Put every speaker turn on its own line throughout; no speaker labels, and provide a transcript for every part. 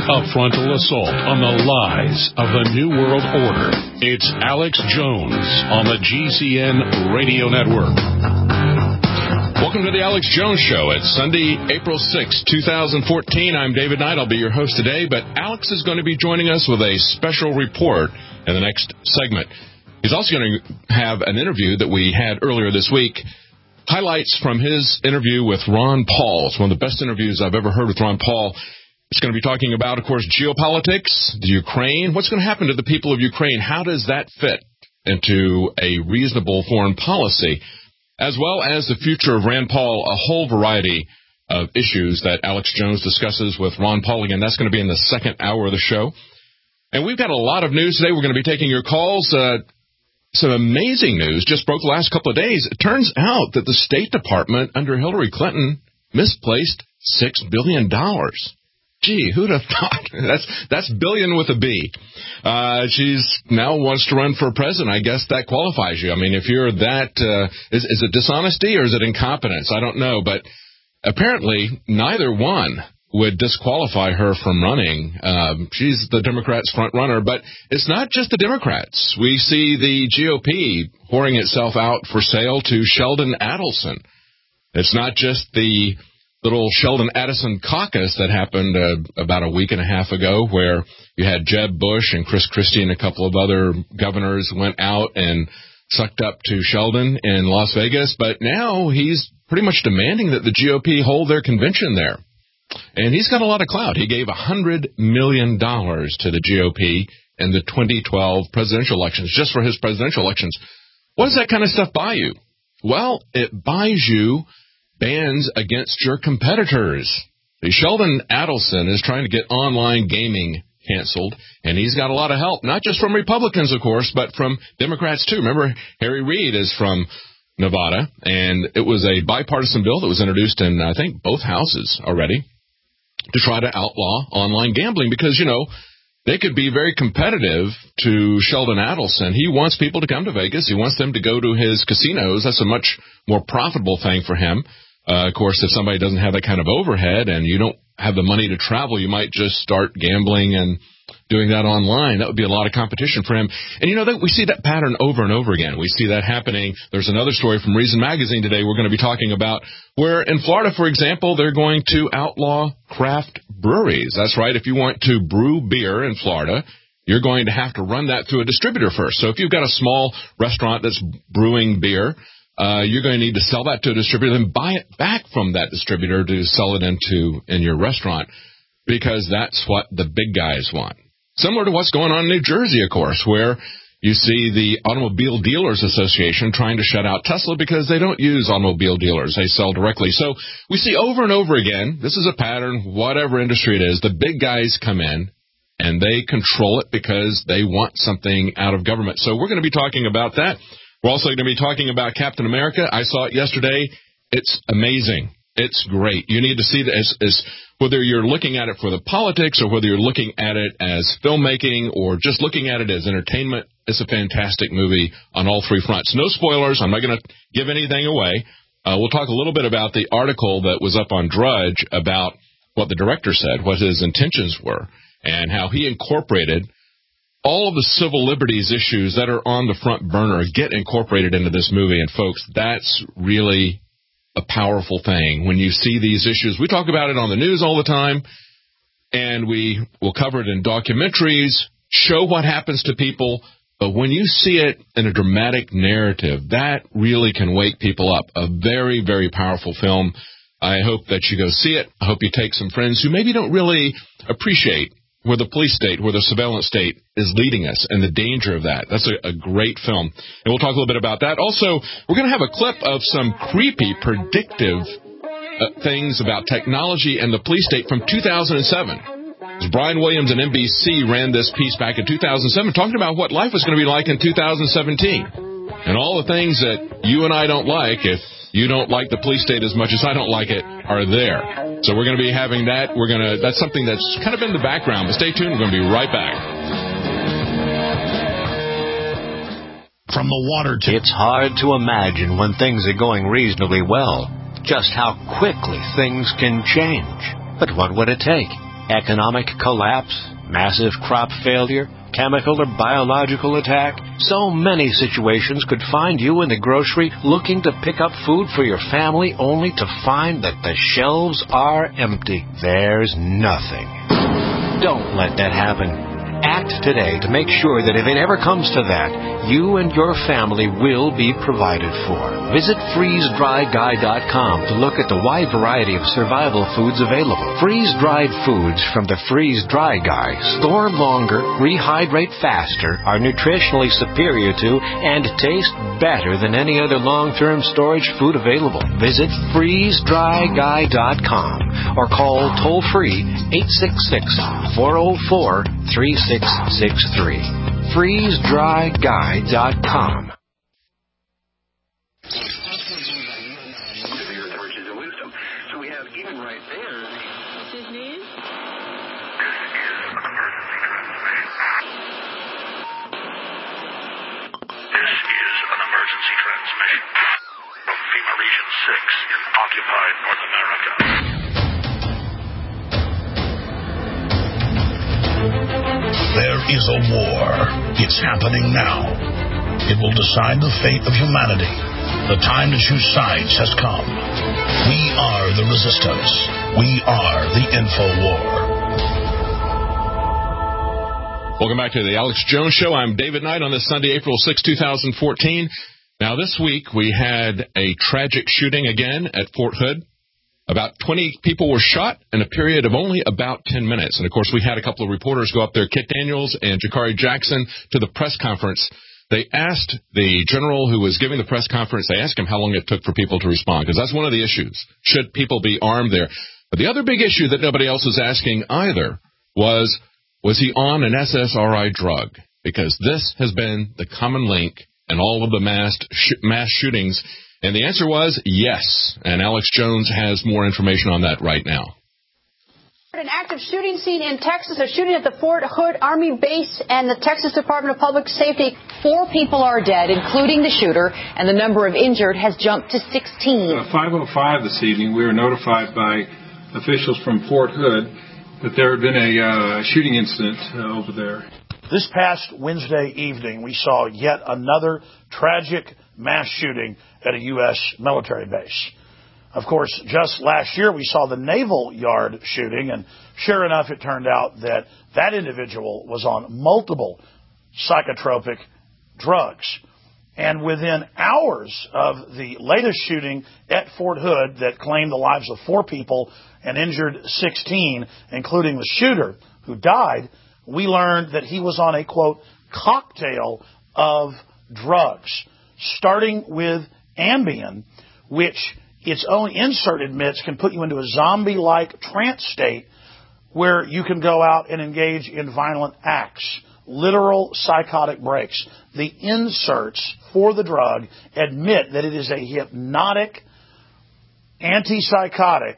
a frontal assault on the lies of the New World Order. It's Alex Jones on the GCN Radio Network. Welcome to the Alex Jones Show. It's Sunday, April 6, 2014. I'm David Knight. I'll be your host today, but Alex is going to be joining us with a special report in the next segment. He's also going to have an interview that we had earlier this week, highlights from his interview with Ron Paul. It's one of the best interviews I've ever heard with Ron Paul. It's going to be talking about, of course, geopolitics, the Ukraine. What's going to happen to the people of Ukraine? How does that fit into a reasonable foreign policy? As well as the future of Rand Paul, a whole variety of issues that Alex Jones discusses with Ron Paul. Again, that's going to be in the second hour of the show. And we've got a lot of news today. We're going to be taking your calls. Some amazing news just broke the last couple of days. It turns out that the State Department under Hillary Clinton misplaced $6 billion. Gee, who'd have thought? That's billion with a B. She's now wants to run for president. I guess that qualifies you. I mean, if you're that, is it dishonesty or is it incompetence? I don't know. But apparently neither one would disqualify her from running. She's the Democrats' front runner. But it's not just the Democrats. We see the GOP whoring itself out for sale to Sheldon Adelson. It's not just the little Sheldon Adelson caucus that happened about a week and a half ago, where you had Jeb Bush and Chris Christie and a couple of other governors went out and sucked up to Sheldon in Las Vegas. But now he's pretty much demanding that the GOP hold their convention there. And he's got a lot of clout. He gave $100 million to the GOP in the 2012 presidential elections, just for his presidential elections. What does that kind of stuff buy you? Well, it buys you bans against your competitors. Sheldon Adelson is trying to get online gaming canceled, and he's got a lot of help, not just from Republicans, of course, but from Democrats, too. Remember, Harry Reid is from Nevada, and it was a bipartisan bill that was introduced in, I think, both houses already to try to outlaw online gambling because, you know, they could be very competitive to Sheldon Adelson. He wants people to come to Vegas. He wants them to go to his casinos. That's a much more profitable thing for him. Of course, if somebody doesn't have that kind of overhead and you don't have the money to travel, you might just start gambling and doing that online. That would be a lot of competition for him. And, you know, we see that pattern over and over again. We see that happening. There's another story from Reason Magazine today we're going to be talking about where in Florida, for example, they're going to outlaw craft breweries. That's right. If you want to brew beer in Florida, you're going to have to run that through a distributor first. So if you've got a small restaurant that's brewing beer, you're going to need to sell that to a distributor, then buy it back from that distributor to sell it in your restaurant, because that's what the big guys want. Similar to what's going on in New Jersey, of course, where you see the Automobile Dealers Association trying to shut out Tesla because they don't use automobile dealers. They sell directly. So we see over and over again, this is a pattern, whatever industry it is, the big guys come in and they control it because they want something out of government. So we're going to be talking about that. We're also going to be talking about Captain America. I saw it yesterday. It's amazing. It's great. You need to see this, whether you're looking at it for the politics or whether you're looking at it as filmmaking or just looking at it as entertainment. It's a fantastic movie on all three fronts. No spoilers. I'm not going to give anything away. We'll talk a little bit about the article that was up on Drudge about what the director said, what his intentions were, and how he incorporated all of the civil liberties issues that are on the front burner get incorporated into this movie. And, folks, that's really a powerful thing. When you see these issues, we talk about it on the news all the time, and we will cover it in documentaries, show what happens to people. But when you see it in a dramatic narrative, that really can wake people up. A very, very powerful film. I hope that you go see it. I hope you take some friends who maybe don't really appreciate where the police state, where the surveillance state is leading us and the danger of that. That's a great film. And we'll talk a little bit about that. Also, we're going to have a clip of some creepy, predictive things about technology and the police state from 2007. Brian Williams and NBC ran this piece back in 2007 talking about what life was going to be like in 2017. And all the things that you and I don't like, if you don't like the police state as much as I don't like it, are there. So we're going to be having that. That's something that's kind of in the background. But stay tuned. We're going to be right back.
From the water to...
It's hard to imagine when things are going reasonably well, just how quickly things can change. But what would it take? Economic collapse, massive crop failure, chemical or biological attack. So many situations could find you in the grocery looking to pick up food for your family only to find that the shelves are empty. There's nothing. Don't let that happen. Act today to make sure that if it ever comes to that, you and your family will be provided for. Visit freezedryguy.com to look at the wide variety of survival foods available. Freeze-dried foods from the Freeze Dry Guy store longer, rehydrate faster, are nutritionally superior to, and taste better than any other long-term storage food available. Visit freezedryguy.com or call toll-free 866-404-3663. FreezeDryGuy.com.
So we have even right there. This is news.
This is an emergency transmission from FEMA Region 6 in occupied North America.
There is a war. It's happening now. It will decide the fate of humanity. The time to choose sides has come. We are the resistance. We are the InfoWar.
Welcome back to the Alex Jones Show. I'm David Knight on this Sunday, April 6, 2014. Now, this week we had a tragic shooting again at Fort Hood. About 20 people were shot in a period of only about 10 minutes. And, of course, we had a couple of reporters go up there, Kit Daniels and Jakari Jackson, to the press conference. They asked the general who was giving the press conference, they asked him how long it took for people to respond, because that's one of the issues. Should people be armed there? But the other big issue that nobody else was asking either was he on an SSRI drug? Because this has been the common link in all of the mass shootings. And the answer was yes. And Alex Jones has more information on that right now.
An active shooting scene in Texas, a shooting at the Fort Hood Army base and the Texas Department of Public Safety. 4 people are dead, including the shooter, and the number of injured has jumped to 16.
5:05 this evening, we were notified by officials from Fort Hood that there had been a shooting incident over there.
This past Wednesday evening, we saw yet another tragic mass shooting at a U.S. military base. Of course, just last year we saw the Naval Yard shooting, and sure enough, it turned out that that individual was on multiple psychotropic drugs. And within hours of the latest shooting at Fort Hood that claimed the lives of 4 people and injured 16, including the shooter who died, we learned that he was on a, quote, cocktail of drugs, starting with Ambien, which its own insert admits can put you into a zombie-like trance state where you can go out and engage in violent acts, literal psychotic breaks. The inserts for the drug admit that it is a hypnotic antipsychotic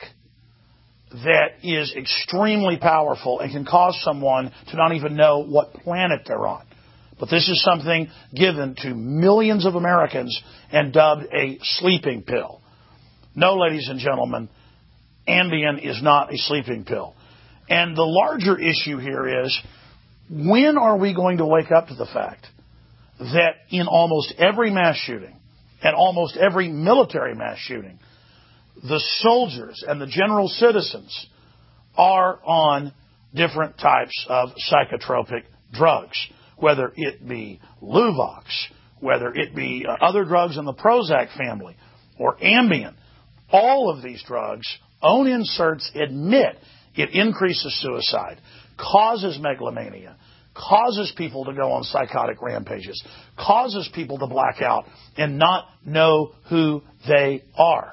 that is extremely powerful and can cause someone to not even know what planet they're on. But this is something given to millions of Americans and dubbed a sleeping pill. No, ladies and gentlemen, Ambien is not a sleeping pill. And the larger issue here is, when are we going to wake up to the fact that in almost every mass shooting and almost every military mass shooting, the soldiers and the general citizens are on different types of psychotropic drugs, whether it be Luvox, whether it be other drugs in the Prozac family, or Ambien. All of these drugs, own inserts admit it increases suicide, causes megalomania, causes people to go on psychotic rampages, causes people to black out and not know who they are.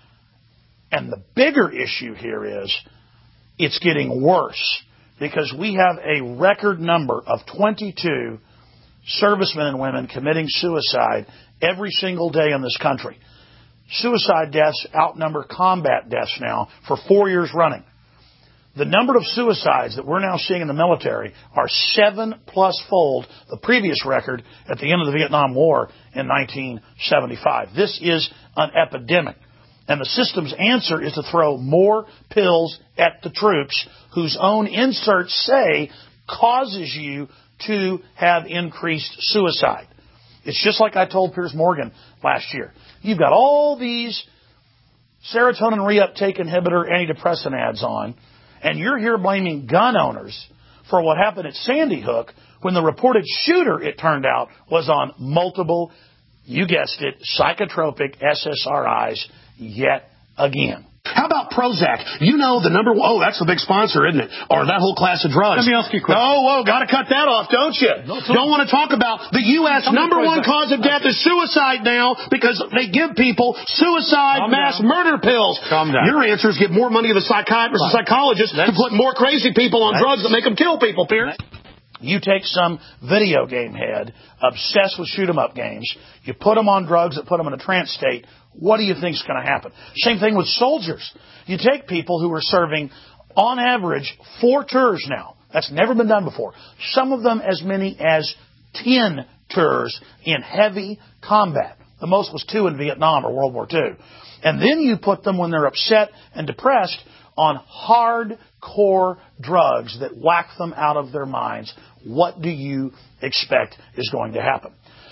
And the bigger issue here is it's getting worse, because we have a record number of 22 servicemen and women committing suicide every single day in this country. Suicide deaths outnumber combat deaths now for 4 years running. The number of suicides that we're now seeing in the military are 7+ the previous record at the end of the Vietnam War in 1975. This is an epidemic. And the system's answer is to throw more pills at the troops whose own inserts say causes you to have increased suicide. It's just like I told Piers Morgan last year. You've got all these serotonin reuptake inhibitor antidepressant ads on, and you're here blaming gun owners for what happened at Sandy Hook when the reported shooter, it turned out, was on multiple, you guessed it, psychotropic SSRIs yet again.
How about Prozac? You know the number one... Oh, that's the big sponsor, isn't it? Or that whole class of drugs.
Let me ask you a question.
Oh, got to cut that off, don't you? Don't want to talk about the U.S. number one cause of death is suicide now because they give people suicide mass murder pills.
Calm down.
Your answer is give more money to the psychiatrists and psychologists to put more crazy people on drugs that make them kill people, Pierce.
You take some video game head, obsessed with shoot-'em-up games, you put them on drugs that put them in a trance state, what do you think is going to happen? Same thing with soldiers. You take people who are serving, on average, 4 tours now. That's never been done before. Some of them as many as 10 tours in heavy combat. The most was 2 in Vietnam or World War II. And then you put them, when they're upset and depressed, on hardcore drugs that whack them out of their minds. What do you expect is going to happen?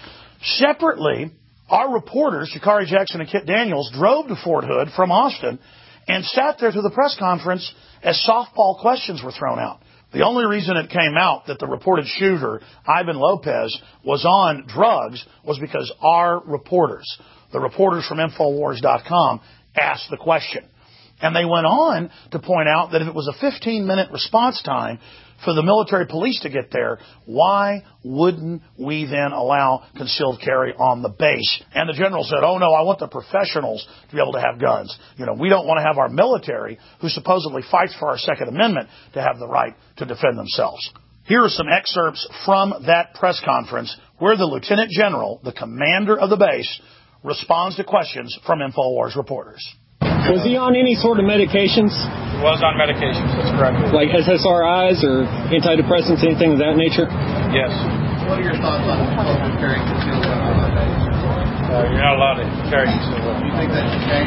Separately, our reporters, Sha'Carri Jackson and Kit Daniels, drove to Fort Hood from Austin and sat there through the press conference as softball questions were thrown out. The only reason it came out that the reported shooter, Ivan Lopez, was on drugs was because our reporters, the reporters from Infowars.com, asked the question. And they went on to point out that if it was a 15-minute response time for the military police to get there, why wouldn't we then allow concealed carry on the base? And the general said, oh, no, I want the professionals to be able to have guns. You know, we don't want to have our military, who supposedly fights for our Second Amendment, to have the right to defend themselves. Here are some excerpts from that press conference where the lieutenant general, the commander of the base, responds to questions from InfoWars reporters.
Was he on any sort of medications?
He was on medications, that's correct.
Like SSRIs or antidepressants, anything of that nature?
Yes.
What are your thoughts on carrying concealed weapons on base?
You're not allowed to carry concealed weapons.
Do you think that should change?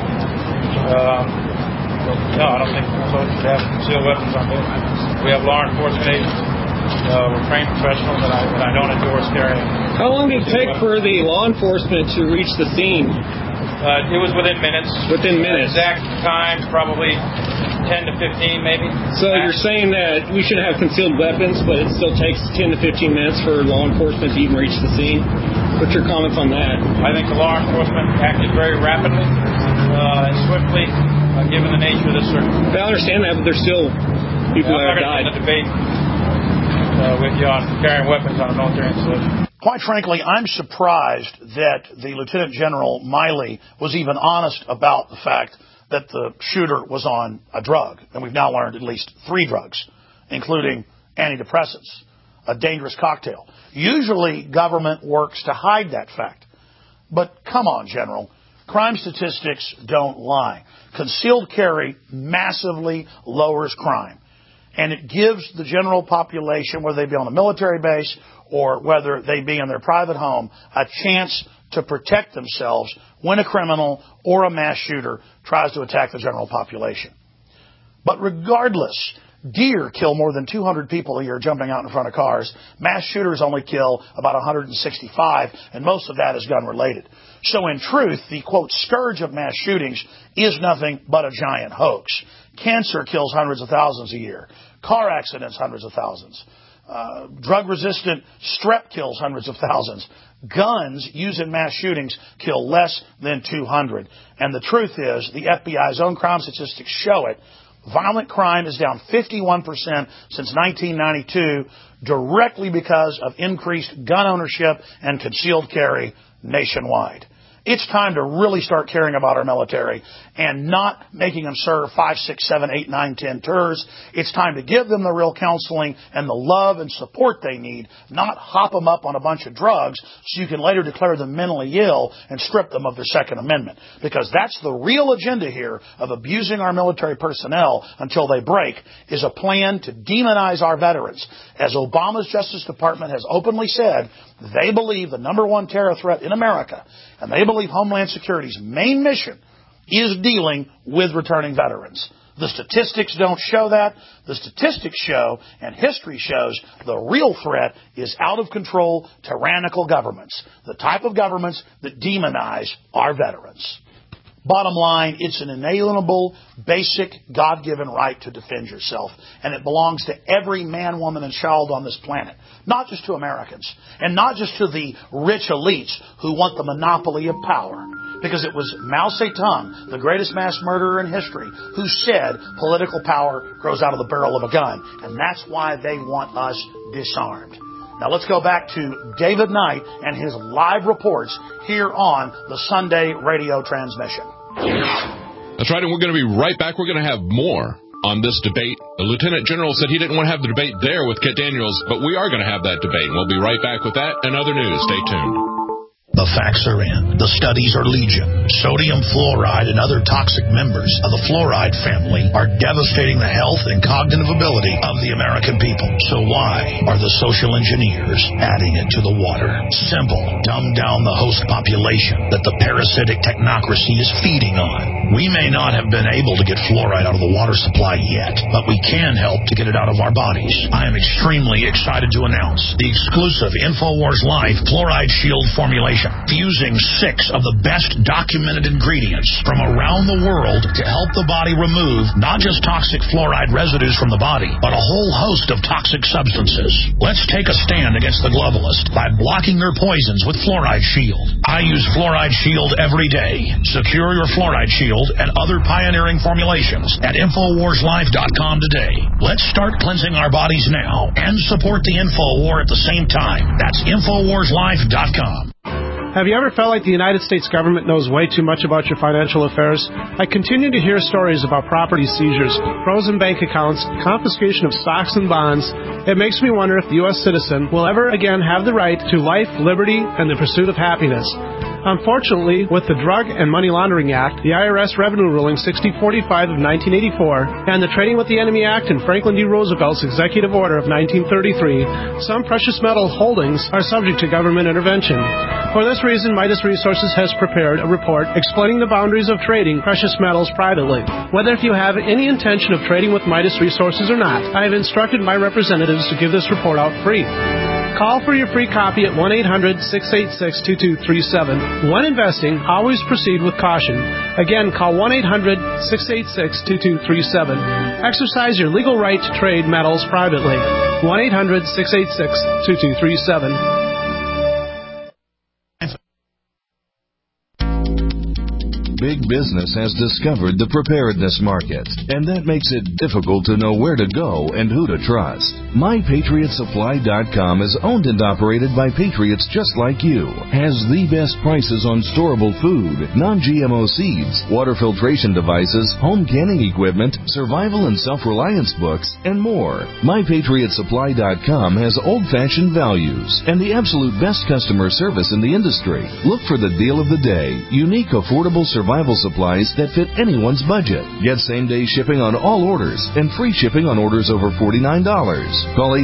No, I don't think soldiers should have concealed weapons on base. We have law enforcement agents. We're trained professionals, and I don't endorse carrying.
How long did it take for the law enforcement to reach the scene?
It was within minutes.
Within minutes.
Exact times, probably 10 to 15, maybe.
So you're saying that we should have concealed weapons, but it still takes 10 to 15 minutes for law enforcement to even reach the scene? What's your comments on that?
I think the law enforcement acted very rapidly and swiftly, given the nature of this circumstance.
I understand that, but there's still people that have died.
I'm not going to get in a debate with you on carrying weapons on a military installation.
Quite frankly, I'm surprised that the Lieutenant General Miley was even honest about the fact that the shooter was on a drug. And we've now learned at least 3 drugs, including antidepressants, a dangerous cocktail. Usually, government works to hide that fact. But come on, General. Crime statistics don't lie. Concealed carry massively lowers crime. And it gives the general population, whether they be on a military base or whether they be in their private home, a chance to protect themselves when a criminal or a mass shooter tries to attack the general population. But regardless, deer kill more than 200 people a year jumping out in front of cars. Mass shooters only kill about 165, and most of that is gun-related. So in truth, the, quote, scourge of mass shootings is nothing but a giant hoax. Cancer kills hundreds of thousands a year. Car accidents, hundreds of thousands. Drug-resistant strep kills hundreds of thousands. Guns used in mass shootings kill less than 200. And the truth is, the FBI's own crime statistics show it. Violent crime is down 51% since 1992, directly because of increased gun ownership and concealed carry nationwide. It's time to really start caring about our military and not making them serve 5, 6, 7, 8, 9, 10 tours. It's time to give them the real counseling and the love and support they need, not hop them up on a bunch of drugs so you can later declare them mentally ill and strip them of their Second Amendment. Because that's the real agenda here of abusing our military personnel until they break, is a plan to demonize our veterans. As Obama's Justice Department has openly said, they believe the number one terror threat in America, and they believe Homeland Security's main mission is dealing with returning veterans. The statistics don't show that. The statistics show, and history shows, the real threat is out of control, tyrannical governments, the type of governments that demonize our veterans. Bottom line, it's an inalienable, basic, God-given right to defend yourself, and it belongs to every man, woman, and child on this planet, not just to Americans, and not just to the rich elites who want the monopoly of power. Because it was Mao Zedong, the greatest mass murderer in history, who said political power grows out of the barrel of a gun, and that's why they want us disarmed. Now let's go back to David Knight and his live reports here on the Sunday radio transmission.
That's right, and we're going to be right back. We're going to have more on this debate. The Lieutenant General said he didn't want to have the debate there with Kit Daniels, but we are going to have that debate. We'll be right back with that and other news. Stay tuned.
The facts are in. The studies are legion. Sodium fluoride and other toxic members of the fluoride family are devastating the health and cognitive ability of the American people. So why are the social engineers adding it to the water? Simple. Dumb down the host population that the parasitic technocracy is feeding on. We may not have been able to get fluoride out of the water supply yet, but we can help to get it out of our bodies. I am extremely excited to announce the exclusive InfoWars Life Fluoride Shield formulation, fusing 6 of the best documented ingredients from around the world to help the body remove not just toxic fluoride residues from the body, but a whole host of toxic substances. Let's take a stand against the globalists by blocking their poisons with Fluoride Shield. I use Fluoride Shield every day. Secure your Fluoride Shield and other pioneering formulations at InfoWarsLife.com today. Let's start cleansing our bodies now and support the InfoWar at the same time. That's InfoWarsLife.com.
Have you ever felt like the United States government knows way too much about your financial affairs? I continue to hear stories about property seizures, frozen bank accounts, confiscation of stocks and bonds. It makes me wonder if the U.S. citizen will ever again have the right to life, liberty, and the pursuit of happiness. Unfortunately, with the Drug and Money Laundering Act, the IRS Revenue Ruling 6045 of 1984, and the Trading with the Enemy Act and Franklin D. Roosevelt's Executive Order of 1933, some precious metal holdings are subject to government intervention. For this reason, Midas Resources has prepared a report explaining the boundaries of trading precious metals privately. Whether if you have any intention of trading with Midas Resources or not, I have instructed my representatives to give this report out free. Call for your free copy at 1-800-686-2237. When investing, always proceed with caution. Again, call 1-800-686-2237. Exercise your legal right to trade metals privately. 1-800-686-2237.
Big business has discovered the preparedness market, and that makes it difficult to know where to go and who to trust. MyPatriotSupply.com is owned and operated by patriots just like you, has the best prices on storable food, non-GMO seeds, water filtration devices, home canning equipment, survival and self-reliance books, and more. MyPatriotSupply.com has old-fashioned values and the absolute best customer service in the industry. Look for the deal of the day, unique, affordable survival supplies that fit anyone's budget. Get same-day shipping on all orders and free shipping on orders over $49. Call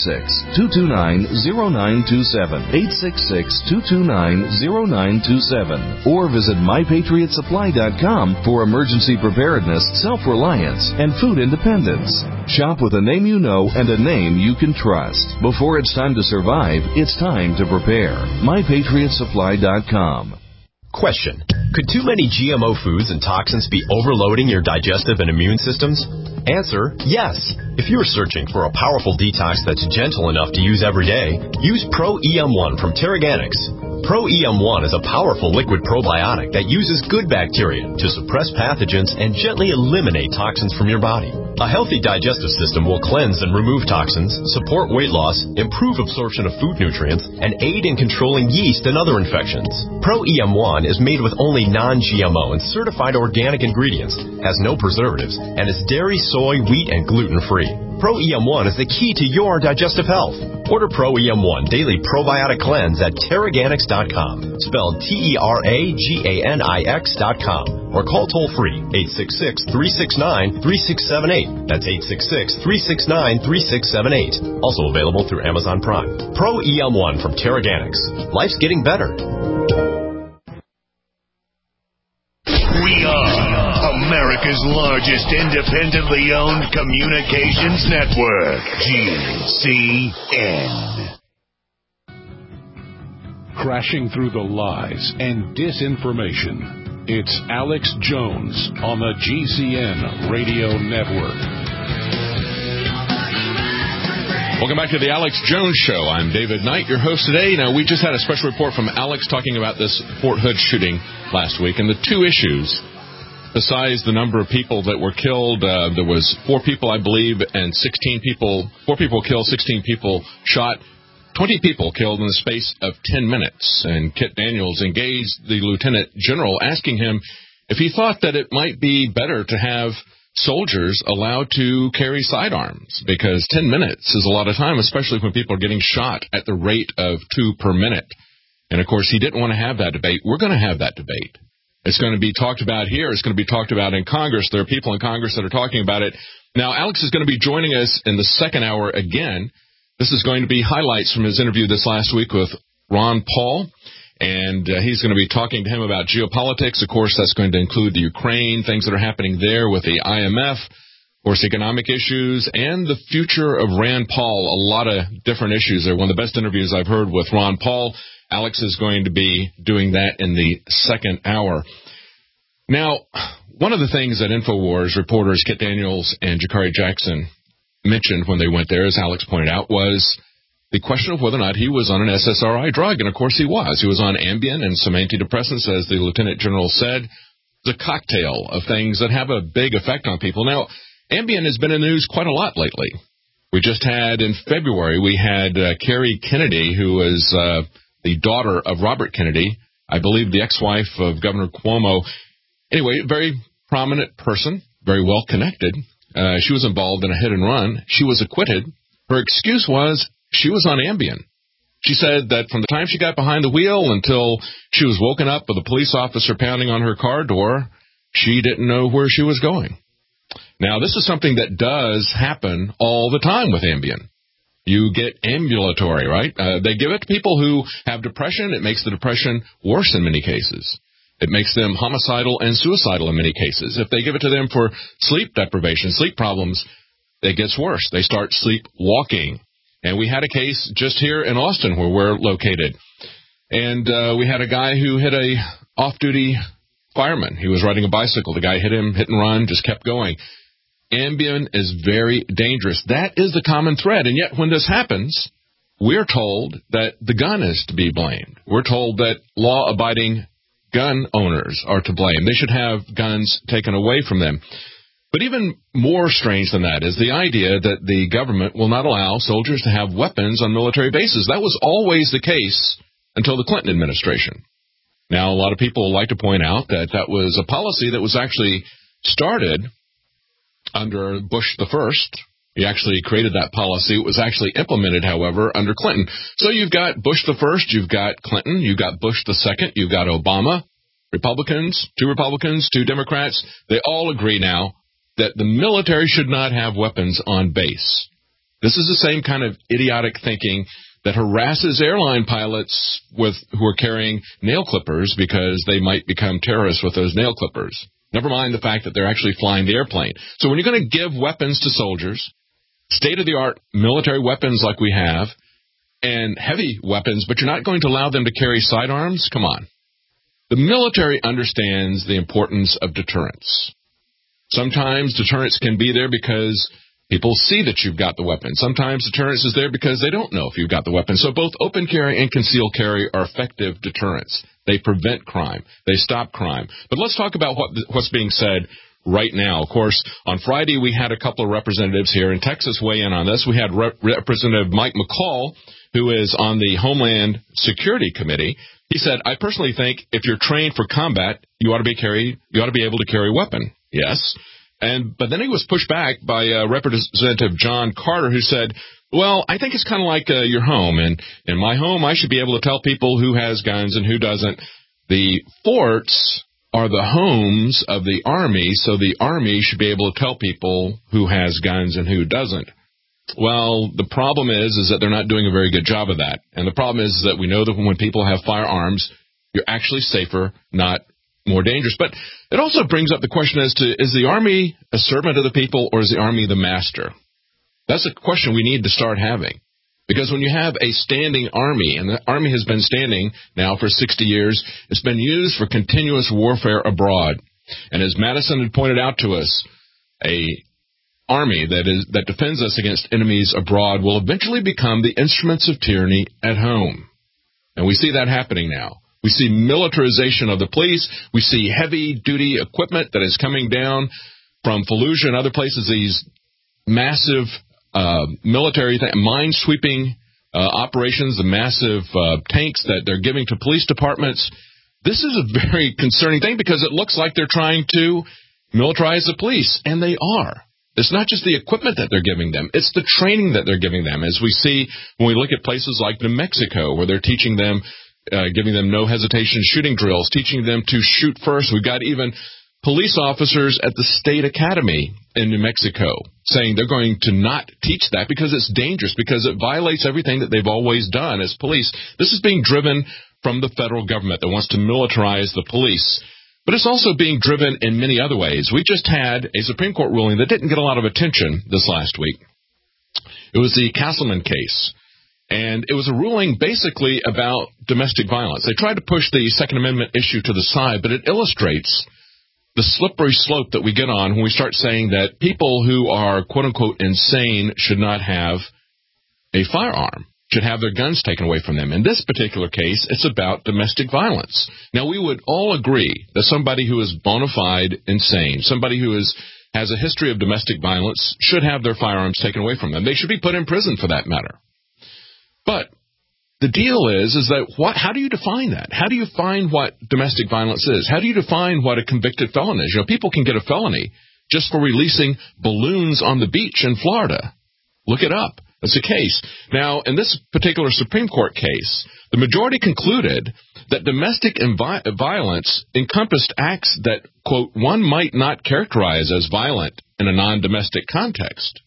866-229-0927, 866-229-0927, or visit MyPatriotSupply.com for emergency preparedness, self-reliance, and food independence. Shop with a name you know and a name you can trust. Before it's time to survive, it's time to prepare. MyPatriotSupply.com.
Question: could too many GMO foods and toxins be overloading your digestive and immune systems? Answer: yes. If you're searching for a powerful detox that's gentle enough to use every day, use Pro EM1 from Teraganix. Pro EM1 is a powerful liquid probiotic that uses good bacteria to suppress pathogens and gently eliminate toxins from your body. A healthy digestive system will cleanse and remove toxins, support weight loss, improve absorption of food nutrients, and aid in controlling yeast and other infections. Pro EM1 is made with only non-GMO and certified organic ingredients, has no preservatives, and is dairy, soy, wheat, and gluten-free. Pro EM1 is the key to your digestive health. Order Pro EM1 Daily Probiotic Cleanse at Teraganix.com, spelled Teraganix.com, or call toll-free 866-369-3678. That's 866-369-3678. Also available through Amazon Prime. Pro EM1 from Teraganix. Life's getting better.
We are America's largest independently owned communications network, GCN.
Crashing through the lies and disinformation. It's Alex Jones on the GCN Radio Network. Welcome back to the Alex Jones Show. I'm David Knight, your host today. Now, we just had a special report from Alex talking about this Fort Hood shooting last week, and the two issues, besides the number of people that were killed, there was 4 people, I believe, and 16 people, 4 people killed, 16 people shot, 20 people killed in the space of 10 minutes. And Kit Daniels engaged the lieutenant general, asking him if he thought that it might be better to have soldiers allowed to carry sidearms, because 10 minutes is a lot of time, especially when people are getting shot at the rate of 2 per minute. And, of course, he didn't want to have that debate. We're going to have that debate. It's going to be talked about here. It's going to be talked about in Congress. There are people in Congress that are talking about it. Now, Alex is going to be joining us in the second hour again. This is going to be highlights from his interview this last week with Ron Paul. And he's going to be talking to him about geopolitics. Of course, that's going to include the Ukraine, things that are happening there with the IMF, of course, economic issues, and the future of Rand Paul. A lot of different issues there. One of the best interviews I've heard with Ron Paul. Alex is going to be doing that in the second hour. Now, one of the things that InfoWars reporters Kit Daniels and Jakari Jackson mentioned when they went there, as Alex pointed out, was the question of whether or not he was on an SSRI drug, and of course he was. He was on Ambien and some antidepressants, as the Lieutenant General said. It's a cocktail of things that have a big effect on people. Now, Ambien has been in the news quite a lot lately. We just had, in February, we had Kerry Kennedy, who was the daughter of Robert Kennedy, I believe the ex-wife of Governor Cuomo. Anyway, very prominent person, very well connected. She was involved in a hit and run. She was acquitted. Her excuse was she was on Ambien. She said that from the time she got behind the wheel until she was woken up with a police officer pounding on her car door, she didn't know where she was going. Now, this is something that does happen all the time with Ambien. You get ambulatory, right? They give it to people who have depression. It makes the depression worse in many cases. It makes them homicidal and suicidal in many cases. If they give it to them for sleep deprivation, sleep problems, it gets worse. They start sleepwalking. And we had a case just here in Austin where we're located. And we had a guy who hit a off-duty fireman. He was riding a bicycle. The guy hit him, hit and run, just kept going. Ambien is very dangerous. That is the common thread. And yet when this happens, we're told that the gun is to be blamed. We're told that law-abiding gun owners are to blame. They should have guns taken away from them. But even more strange than that is the idea that the government will not allow soldiers to have weapons on military bases. That was always the case until the Clinton administration. Now, a lot of people like to point out that that was a policy that was actually started under Bush the First. He actually created that policy. It was actually implemented, however, under Clinton. So you've got Bush the First, you've got Clinton, you've got Bush the Second, you've got Obama, Republicans, 2 Democrats. They all agree now that the military should not have weapons on base. This is the same kind of idiotic thinking that harasses airline pilots who are carrying nail clippers because they might become terrorists with those nail clippers. Never mind the fact that they're actually flying the airplane. So when you're going to give weapons to soldiers, state-of-the-art military weapons like we have, and heavy weapons, but you're not going to allow them to carry sidearms? Come on. The military understands the importance of deterrence. Sometimes deterrence can be there because people see that you've got the weapon. Sometimes deterrence is there because they don't know if you've got the weapon. So both open carry and concealed carry are effective deterrents. They prevent crime. They stop crime. But let's talk about what's being said right now. Of course, on Friday we had a couple of representatives here in Texas weigh in on this. We had Representative Mike McCall, who is on the Homeland Security Committee. He said, I personally think if you're trained for combat, you ought to be able to carry a weapon. Yes. But then he was pushed back by Representative John Carter, who said, well, I think it's kind of like your home. And in my home, I should be able to tell people who has guns and who doesn't. The forts are the homes of the Army, so the Army should be able to tell people who has guns and who doesn't. Well, the problem is that they're not doing a very good job of that. And the problem is that we know that when people have firearms, you're actually safer not more dangerous. But it also brings up the question as to, is the Army a servant of the people or is the Army the master? That's a question we need to start having. Because when you have a standing Army, and the Army has been standing now for 60 years, it's been used for continuous warfare abroad. And as Madison had pointed out to us, a Army that defends us against enemies abroad will eventually become the instruments of tyranny at home. And we see that happening now. We see militarization of the police. We see heavy-duty equipment that is coming down from Fallujah and other places, these massive military mine-sweeping operations, the massive tanks that they're giving to police departments. This is a very concerning thing because it looks like they're trying to militarize the police, and they are. It's not just the equipment that they're giving them. It's the training that they're giving them, as we see when we look at places like New Mexico, where they're teaching them, giving them no hesitation shooting drills, teaching them to shoot first. We've got even police officers at the state academy in New Mexico saying they're going to not teach that because it's dangerous, because it violates everything that they've always done as police. This is being driven from the federal government that wants to militarize the police. But it's also being driven in many other ways. We just had a Supreme Court ruling that didn't get a lot of attention this last week. It was the Castleman case. And it was a ruling basically about domestic violence. They tried to push the Second Amendment issue to the side, but it illustrates the slippery slope that we get on when we start saying that people who are, quote-unquote, insane should not have a firearm, should have their guns taken away from them. In this particular case, it's about domestic violence. Now, we would all agree that somebody who is bona fide insane, somebody who has a history of domestic violence, should have their firearms taken away from them. They should be put in prison for that matter. But the deal is that how do you define that? How do you define what domestic violence is? How do you define what a convicted felon is? You know, people can get a felony just for releasing balloons on the beach in Florida. Look it up. That's a case. Now, in this particular Supreme Court case, the majority concluded that domestic violence encompassed acts that, quote, one might not characterize as violent in a non-domestic context.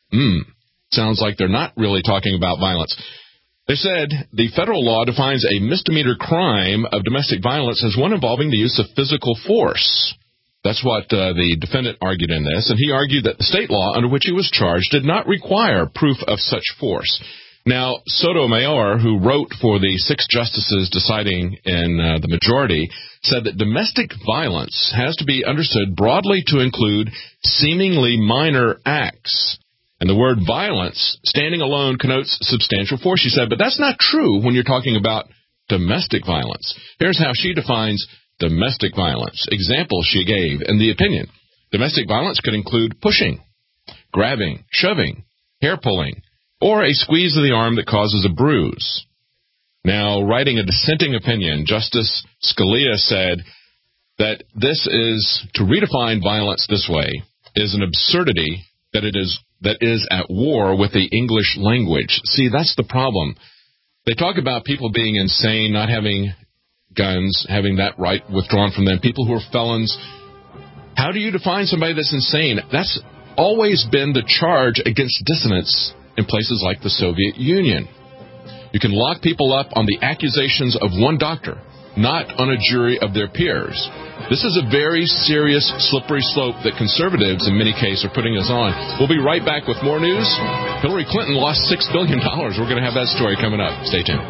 Sounds like they're not really talking about violence. They said the federal law defines a misdemeanor crime of domestic violence as one involving the use of physical force. That's what the defendant argued in this, and he argued that the state law under which he was charged did not require proof of such force. Now, Sotomayor, who wrote for the 6 justices deciding in the majority, said that domestic violence has to be understood broadly to include seemingly minor acts. And the word violence, standing alone, connotes substantial force, she said. But that's not true when you're talking about domestic violence. Here's how she defines domestic violence. Example she gave in the opinion. Domestic violence could include pushing, grabbing, shoving, hair pulling, or a squeeze of the arm that causes a bruise. Now, writing a dissenting opinion, Justice Scalia said that this is, to redefine violence this way, is an absurdity that is at war with the English language. See, that's the problem. They talk about people being insane, not having guns, having that right withdrawn from them, people who are felons. How do you define somebody that's insane? That's always been the charge against dissidents in places like the Soviet Union. You can lock people up on the accusations of one doctor, not on a jury of their peers. This is a very serious, slippery slope that conservatives, in many cases, are putting us on. We'll be right back with more news. Hillary Clinton lost $6 billion. We're going to have that story coming up. Stay tuned.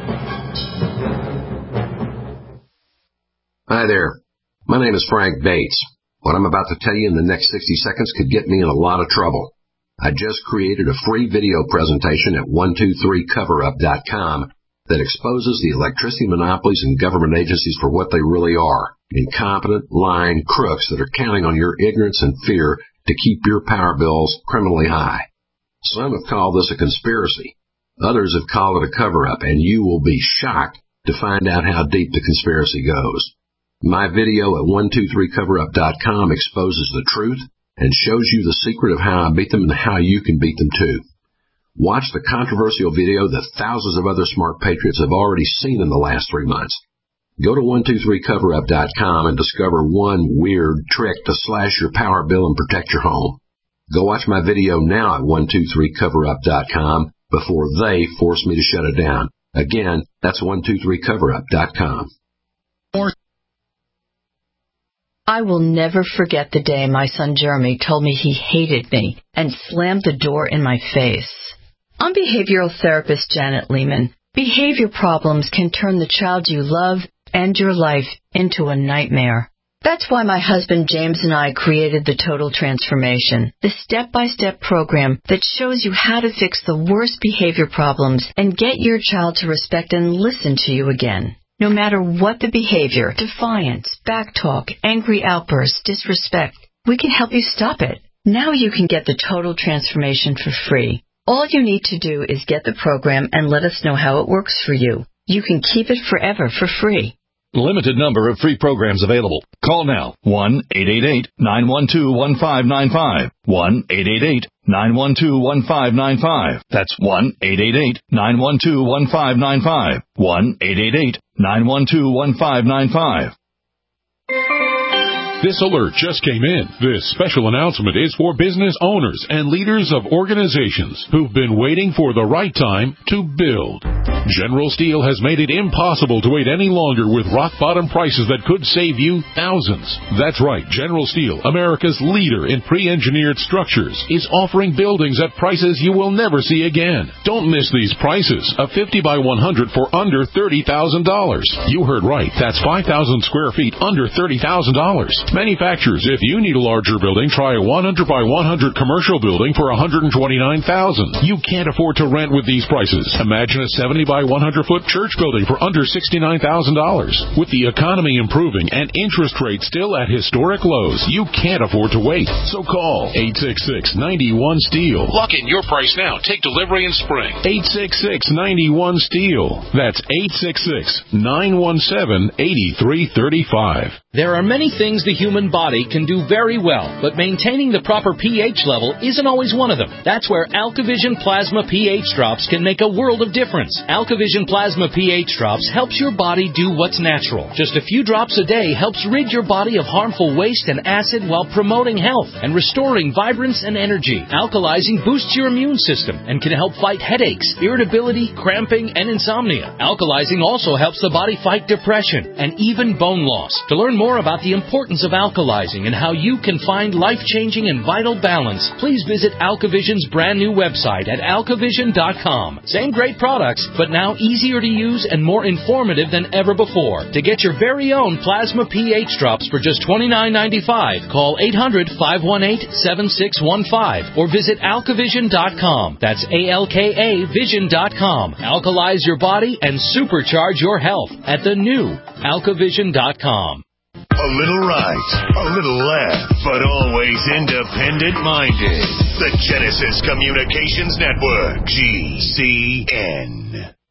Hi there. My name is Frank Bates. What I'm about to tell you in the next 60 seconds could get me in a lot of trouble. I just created a free video presentation at 123coverup.com that exposes the electricity monopolies and government agencies for what they really are. Incompetent, lying crooks that are counting on your ignorance and fear to keep your power bills criminally high. Some have called this a conspiracy. Others have called it a cover-up, and you will be shocked to find out how deep the conspiracy goes. My video at 123coverup.com exposes the truth and shows you the secret of how I beat them and how you can beat them too. Watch the controversial video that thousands of other smart patriots have already seen in the last 3 months. Go to 123coverup.com and discover one weird trick to slash your power bill and protect your home. Go watch my video now at 123coverup.com before they force me to shut it down. Again, that's 123coverup.com.
I will never forget the day my son Jeremy told me he hated me and slammed the door in my face. I'm behavioral therapist Janet Lehman. Behavior problems can turn the child you love and your life into a nightmare. That's why my husband James and I created the Total Transformation, the step-by-step program that shows you how to fix the worst behavior problems and get your child to respect and listen to you again. No matter what the behavior, defiance, backtalk, angry outbursts, disrespect, we can help you stop it. Now you can get the Total Transformation for free. All you need to do is get the program and let us know how it works for you. You can keep it forever for free.
Limited number of free programs available. Call now. 1-888-912-1595. 1-888-912-1595. That's 1-888-912-1595. 1-888-912-1595.
This alert just came in. This special announcement is for business owners and leaders of organizations who've been waiting for the right time to build. General Steel has made it impossible to wait any longer with rock-bottom prices that could save you thousands. That's right. General Steel, America's leader in pre-engineered structures, is offering buildings at prices you will never see again. Don't miss these prices. A 50 by 100 for under $30,000. You heard right. That's 5,000 square feet under $30,000. Manufacturers, if you need a larger building, try a 100 by 100 commercial building for $129,000. You can't afford to rent with these prices. Imagine a 70 by 100 foot church building for under $69,000. With the economy improving and interest rates still at historic lows, you can't afford to wait. So call 866-91-STEEL. Lock in your price now. Take delivery in spring. 866-91-STEEL. That's 866-917-8335.
There are many things the human body can do very well, but maintaining the proper pH level isn't always one of them. That's where AlkaVision Plasma pH Drops can make a world of difference. AlkaVision Plasma pH Drops helps your body do what's natural. Just a few drops a day helps rid your body of harmful waste and acid while promoting health and restoring vibrance and energy. Alkalizing boosts your immune system and can help fight headaches, irritability, cramping, and insomnia. Alkalizing also helps the body fight depression and even bone loss. To learn more about the importance of alkalizing and how you can find life-changing and vital balance, please visit AlkaVision's brand new website at alkavision.com. Same great products, but now easier to use and more informative than ever before. To get your very own Plasma pH Drops for just $29.95, call 800-518-7615 or visit alkavision.com. That's ALKA Vision.com. Alkalize your body and supercharge your health at the new alkavision.com.
A little right, a little left, but always independent-minded. The Genesis Communications Network, GCN.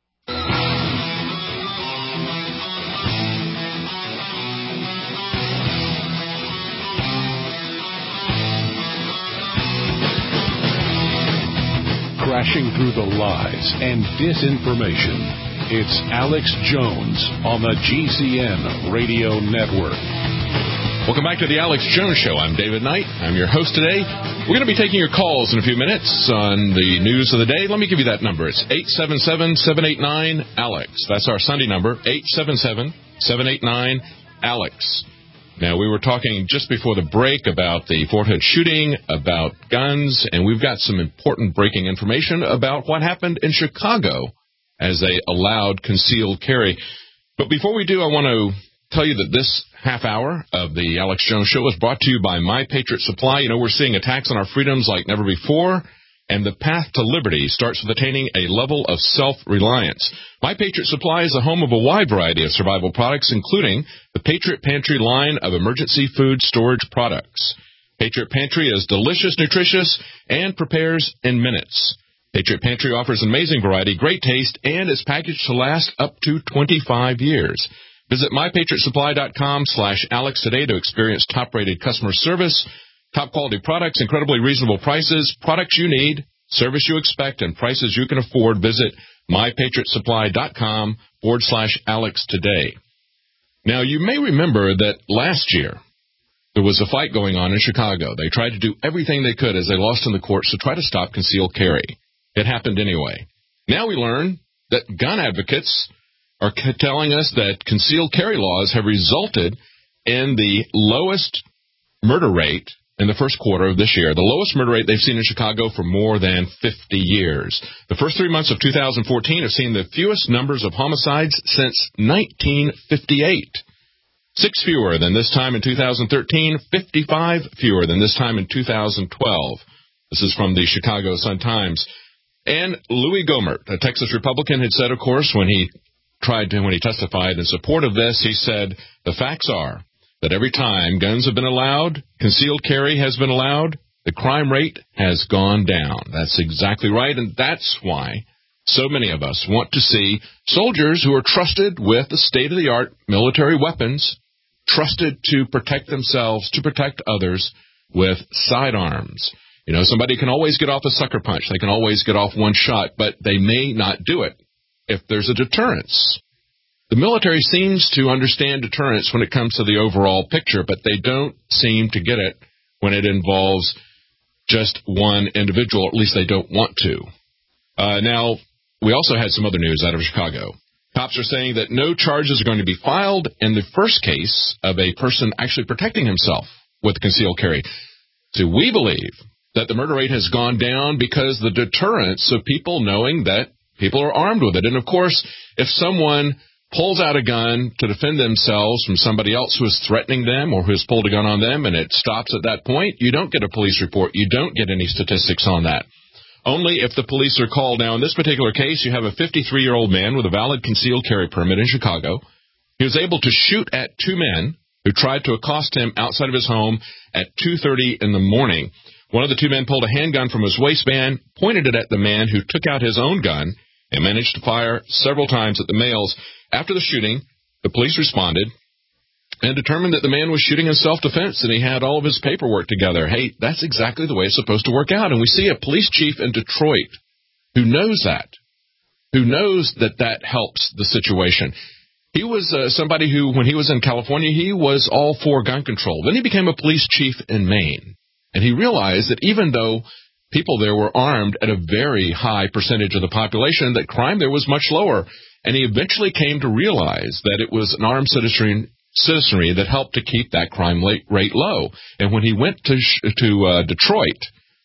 Crashing through the lies and disinformation. It's Alex Jones on the GCN Radio Network. Welcome back to the Alex Jones Show. I'm David Knight. I'm your host today. We're going to be taking your calls in a few minutes on the news of the day. Let me give you that number. It's 877-789-ALEX. That's our Sunday number, 877-789-ALEX. Now, we were talking just before the break about the Fort Hood shooting, about guns, and we've got some important breaking information about what happened in Chicago as they allowed concealed carry. But before we do, I want to tell you that this half hour of the Alex Jones Show is brought to you by My Patriot Supply. You know, we're seeing attacks on our freedoms like never before, and the path to liberty starts with attaining a level of self-reliance. My Patriot Supply is the home of a wide variety of survival products, including the Patriot Pantry line of emergency food storage products. Patriot Pantry is delicious, nutritious, and prepares in minutes. Patriot Pantry offers amazing variety, great taste, and is packaged to last up to 25 years. Visit mypatriotsupply.com/Alex today to experience top-rated customer service, top-quality products, incredibly reasonable prices, products you need, service you expect, and prices you can afford. Visit mypatriotsupply.com/Alex today. Now, you may remember that last year there was a fight going on in Chicago. They tried to do everything they could as they lost in the courts to try to stop concealed carry. It happened anyway. Now we learn that gun advocates are telling us that concealed carry laws have resulted
in the lowest murder rate in the first quarter of this year, the lowest murder rate they've seen in Chicago for more than 50 years. The first 3 months of 2014 have seen the fewest numbers of homicides since 1958. 6 fewer than this time in 2013, 55 fewer than this time in 2012. This is from the Chicago Sun-Times. And Louis Gohmert, a Texas Republican, had said, of course, when he testified in support of this, he said, the facts are that every time guns have been allowed, concealed carry has been allowed, the crime rate has gone down. That's exactly right, and that's why so many of us want to see soldiers who are trusted with the state-of-the-art military weapons, trusted to protect themselves, to protect others with sidearms. You know, somebody can always get off a sucker punch. They can always get off one shot, but they may not do it if there's a deterrence. The military seems to understand deterrence when it comes to the overall picture, but they don't seem to get it when it involves just one individual, or at least they don't want to. Now, we also had some other news out of Chicago. Cops are saying that no charges are going to be filed in the first case of a person actually protecting himself with concealed carry. So we believe that the murder rate has gone down because the deterrence of people knowing that people are armed with it. And, of course, if someone pulls out a gun to defend themselves from somebody else who is threatening them or who has pulled a gun on them and it stops at that point, you don't get a police report. You don't get any statistics on that. Only if the police are called. Now, in this particular case, you have a 53-year-old man with a valid concealed carry permit in Chicago. He was able to shoot at 2 men who tried to accost him outside of his home at 2:30 in the morning. One of the 2 men pulled a handgun from his waistband, pointed it at the man who took out his own gun, and managed to fire several times at the males. After the shooting, the police responded and determined that the man was shooting in self-defense and he had all of his paperwork together. Hey, that's exactly the way it's supposed to work out. And we see a police chief in Detroit who knows that that helps the situation. He was somebody who, when he was in California, he was all for gun control. Then he became a police chief in Maine. And he realized that even though people there were armed at a very high percentage of the population, that crime there was much lower. And he eventually came to realize that it was an armed citizenry that helped to keep that crime rate low. And when he went to Detroit,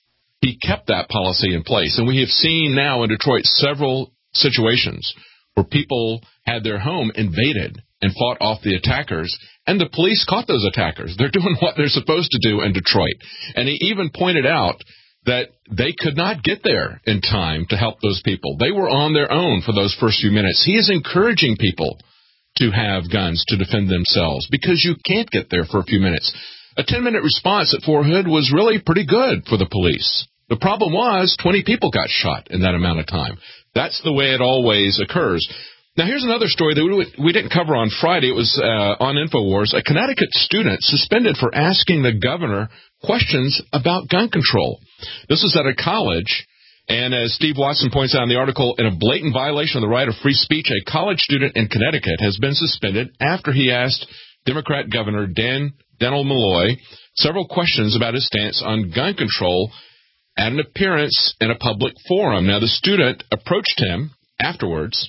he kept that policy in place. And we have seen now in Detroit several situations where people had their home invaded and fought off the attackers, and the police caught those attackers. They're doing what they're supposed to do in Detroit. And he even pointed out that they could not get there in time to help those people. They were on their own for those first few minutes. He is encouraging people to have guns to defend themselves because you can't get there for a few minutes. A 10-minute response at Fort Hood was really pretty good for the police. The problem was 20 people got shot in that amount of time. That's the way it always occurs. Now, here's another story that we didn't cover on Friday. It was on InfoWars. A Connecticut student suspended for asking the governor questions about gun control. This is at a college, and as Steve Watson points out in the article, in a blatant violation of the right of free speech, a college student in Connecticut has been suspended after he asked Democrat Governor Dannel Malloy several questions about his stance on gun control at an appearance in a public forum. Now, the student approached him afterwards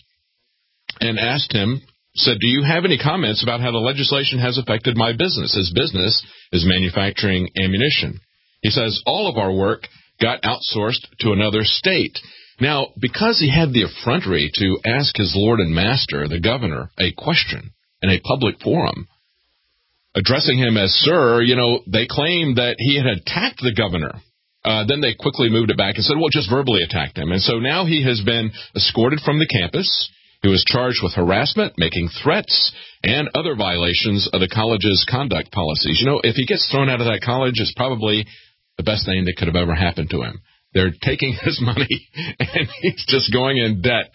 and asked him, said, do you have any comments about how the legislation has affected my business? His business is manufacturing ammunition. He says, all of our work got outsourced to another state. Now, because he had the effrontery to ask his lord and master, the governor, a question in a public forum, addressing him as sir, they claimed that he had attacked the governor. Then they quickly moved it back and said, well, just verbally attacked him. And so now he has been escorted from the campus. He was charged with harassment, making threats, and other violations of the college's conduct policies. If he gets thrown out of that college, it's probably the best thing that could have ever happened to him. They're taking his money, and he's just going in debt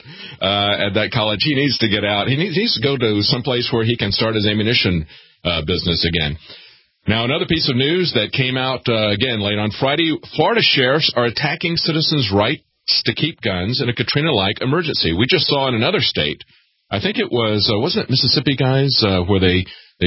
at that college. He needs to get out. He needs to go to someplace where he can start his ammunition business again. Now, another piece of news that came out, again, late on Friday, Florida sheriffs are attacking citizens' rights to keep guns in a Katrina-like emergency. We just saw in another state, I think it was, wasn't it Mississippi, guys, where the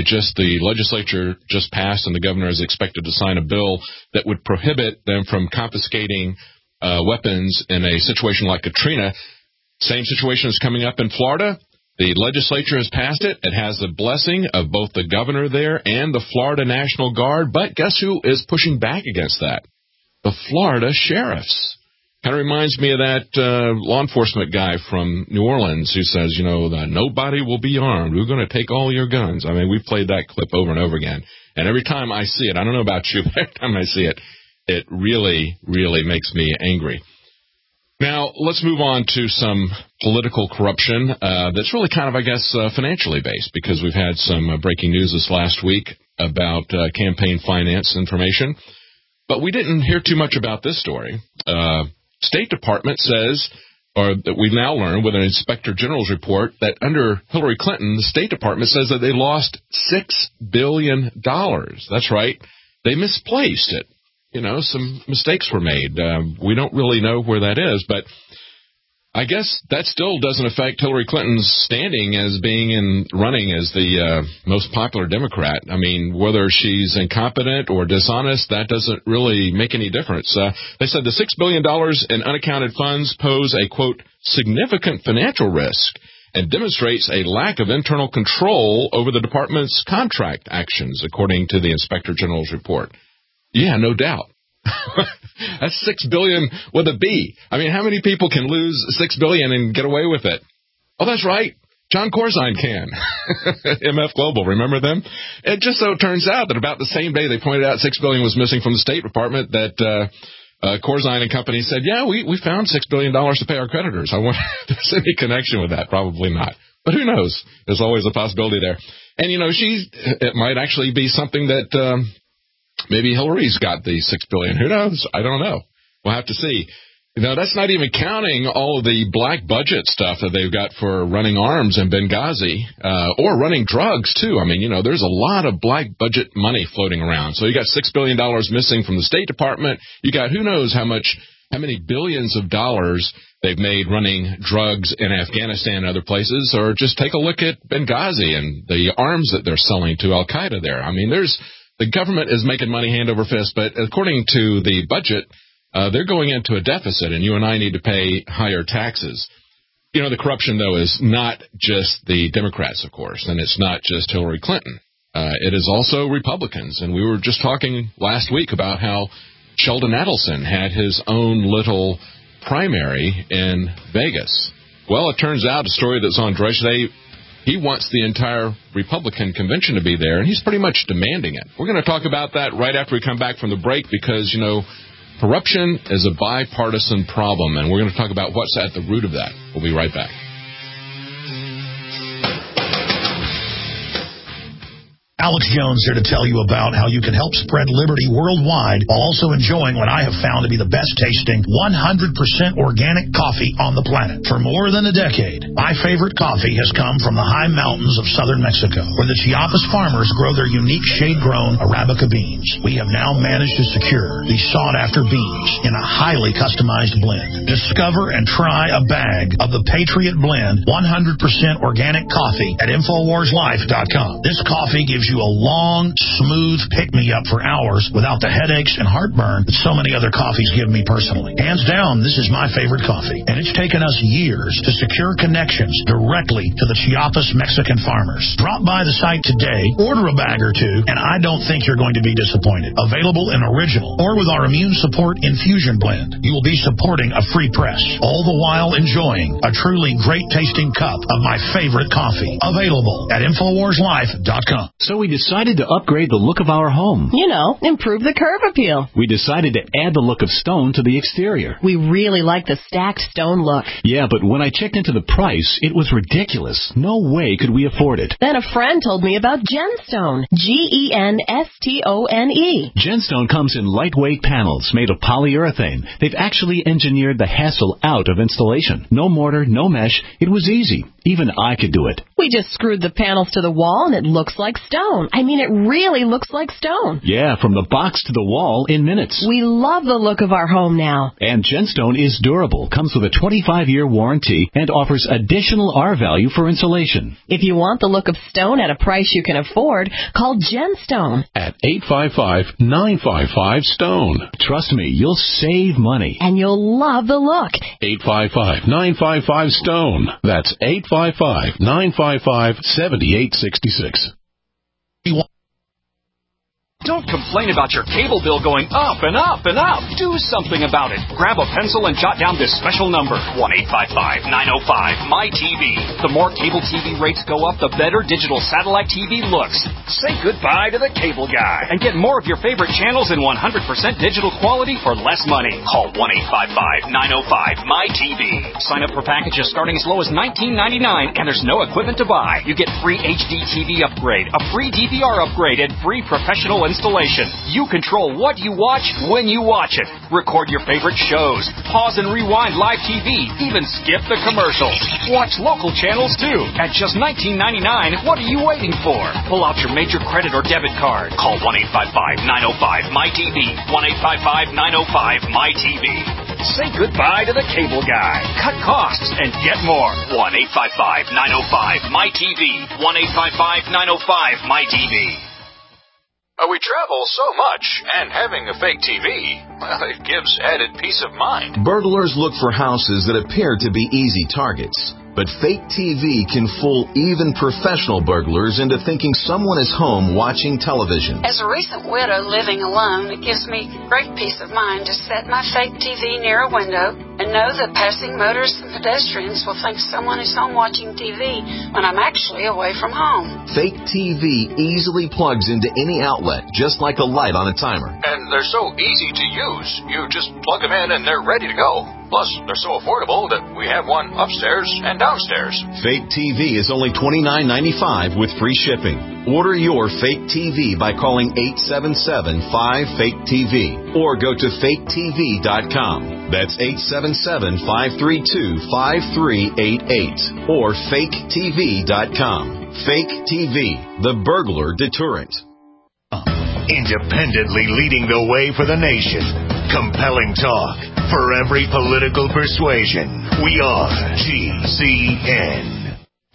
legislature just passed and the governor is expected to sign a bill that would prohibit them from confiscating weapons in a situation like Katrina. Same situation is coming up in Florida. The legislature has passed it. It has the blessing of both the governor there and the Florida National Guard. But guess who is pushing back against that? The Florida sheriffs. Kind of reminds me of that law enforcement guy from New Orleans who says, nobody will be armed. We're going to take all your guns. I mean, we've played that clip over and over again. And every time I see it, I don't know about you, but every time I see it, it really, really makes me angry. Now, let's move on to some political corruption that's really kind of, I guess, financially based, because we've had some breaking news this last week about campaign finance information. But we didn't hear too much about this story. State Department says, or that we've now learned with an Inspector General's report, that under Hillary Clinton, the State Department says that they lost $6 billion. That's right. They misplaced it. Some mistakes were made. We don't really know where that is, but I guess that still doesn't affect Hillary Clinton's standing as being running as the most popular Democrat. I mean, whether she's incompetent or dishonest, that doesn't really make any difference. They said the $6 billion in unaccounted funds pose a, quote, significant financial risk and demonstrates a lack of internal control over the department's contract actions, according to the Inspector General's report. Yeah, no doubt. That's $6 billion with a B. I mean, how many people can lose $6 billion and get away with it? Oh, that's right. John Corzine can. MF Global, remember them? It just so turns out that about the same day they pointed out $6 billion was missing from the State Department, that Corzine and company said, yeah, we found $6 billion to pay our creditors. I wonder if there's any connection with that. Probably not. But who knows? There's always a possibility there. And, it might actually be something that maybe Hillary's got the $6 billion. Who knows? I don't know. We'll have to see. That's not even counting all of the black budget stuff that they've got for running arms in Benghazi, or running drugs, too. I mean, there's a lot of black budget money floating around. So you got $6 billion missing from the State Department. You got who knows how many billions of dollars they've made running drugs in Afghanistan and other places. Or just take a look at Benghazi and the arms that they're selling to Al-Qaeda there. I mean, the government is making money hand over fist, but according to the budget, they're going into a deficit, and you and I need to pay higher taxes. The corruption, though, is not just the Democrats, of course, and it's not just Hillary Clinton. It is also Republicans, and we were just talking last week about how Sheldon Adelson had his own little primary in Vegas. Well, it turns out, a story that's on Drudge today, he wants the entire Republican convention to be there, and he's pretty much demanding it. We're going to talk about that right after we come back from the break because, corruption is a bipartisan problem, and we're going to talk about what's at the root of that. We'll be right back.
Alex Jones here to tell you about how you can help spread liberty worldwide while also enjoying what I have found to be the best tasting 100% organic coffee on the planet. For more than a decade, my favorite coffee has come from the high mountains of southern Mexico, where the Chiapas farmers grow their unique shade-grown Arabica beans. We have now managed to secure these sought-after beans in a highly customized blend. Discover and try a bag of the Patriot Blend 100% organic coffee at InfoWarsLife.com. This coffee gives you a long, smooth pick-me-up for hours without the headaches and heartburn that so many other coffees give me personally. Hands down, this is my favorite coffee, and it's taken us years to secure connections directly to the Chiapas Mexican farmers. Drop by the site today, order a bag or two, and I don't think you're going to be disappointed. Available in original or with our Immune Support Infusion Blend. You will be supporting a free press, all the while enjoying a truly great-tasting cup of my favorite coffee. Available at InfoWarsLife.com.
So we decided to upgrade the look of our home.
Improve the curb appeal.
We decided to add the look of stone to the exterior.
We really like the stacked stone look.
Yeah, but when I checked into the price, it was ridiculous. No way could we afford it.
Then a friend told me about Genstone. Genstone.
Genstone comes in lightweight panels made of polyurethane. They've actually engineered the hassle out of installation. No mortar, no mesh. It was easy. Even I could do it.
We just screwed the panels to the wall and it looks like stone. I mean, it really looks just like stone.
Yeah, from the box to the wall in minutes.
We love the look of our home now.
And Genstone is durable, comes with a 25-year warranty, and offers additional R-value for insulation.
If you want the look of stone at a price you can afford, call Genstone
at 855-955-STONE.
Trust me, you'll save money.
And you'll love the look.
855-955-STONE. That's 855-955-7866.
Don't complain about your cable bill going up and up and up. Do something about it. Grab a pencil and jot down this special number, 1-855-905-MY-TV. The more cable TV rates go up, the better digital satellite TV looks. Say goodbye to the cable guy and get more of your favorite channels in 100% digital quality for less money. Call 1-855-905-MY-TV. Sign up for packages starting as low as $19.99, and there's no equipment to buy. You get free HD TV upgrade, a free DVR upgrade, and free professional installation. You control what you watch when you watch it. Record your favorite shows. Pause and rewind live TV. Even skip the commercials. Watch local channels too. At just $19.99, what are you waiting for? Pull out your major credit or debit card. Call 1-855-905-MY-TV. 1-855-905-MY-TV. Say goodbye to the cable guy. Cut costs and get more. 1-855-905-MY-TV. 1-855-905-MY-TV.
We travel so much, and having a fake TV, well, it gives added peace of mind.
Burglars look for houses that appear to be easy targets. But fake TV can fool even professional burglars into thinking someone is home watching television.
As a recent widow living alone, it gives me great peace of mind to set my fake TV near a window and know that passing motorists and pedestrians will think someone is home watching TV when I'm actually away from home.
Fake TV easily plugs into any outlet, just like a light on a timer.
And they're so easy to use. You just plug them in and they're ready to go. Plus, they're so affordable that we have one upstairs and downstairs.
Fake TV is only $29.95 with free shipping. Order your fake TV by calling 877-5-FAKE-TV or go to faketv.com. That's 877-532-5388 or faketv.com. Fake TV, the burglar deterrent.
Independently leading the way for the nation. Compelling talk for every political persuasion. We are GCN.